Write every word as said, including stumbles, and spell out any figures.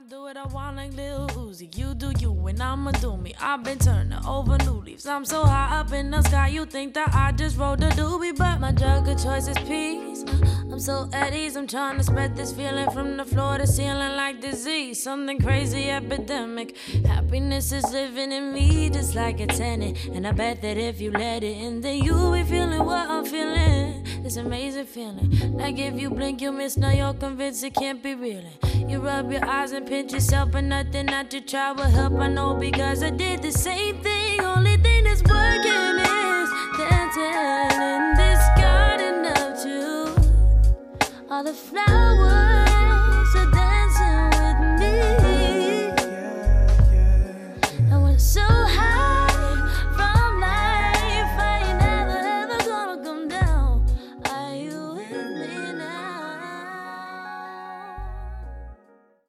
I do it, I want like Lil Uzi. You do you and I'ma do me. I've been turning over new leaves. I'm so high up in the sky, you think that I just rolled a doobie. But my drug of choice is peace. I'm so at ease, I'm trying to spread this feeling from the floor to ceiling like disease. Something crazy epidemic. Happiness is living in me just like a tenant. And I bet that if you let it in, then you'll be feeling what I'm feeling. This amazing feeling. Like if you blink, you miss, now you're convinced it can't be real. You rub your eyes and pinch yourself, but nothing that you try will help. I know because I did the same thing. Only thing that's working is dancing in this garden of truth. All the flowers